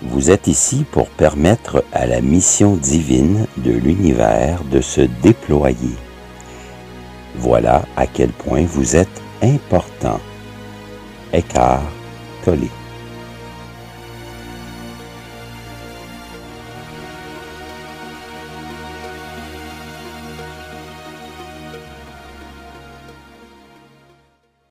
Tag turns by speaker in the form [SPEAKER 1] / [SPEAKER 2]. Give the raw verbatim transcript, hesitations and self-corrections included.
[SPEAKER 1] Vous êtes ici pour permettre à la mission divine de l'univers de se déployer. Voilà à quel point vous êtes important. Eckhart Tolle.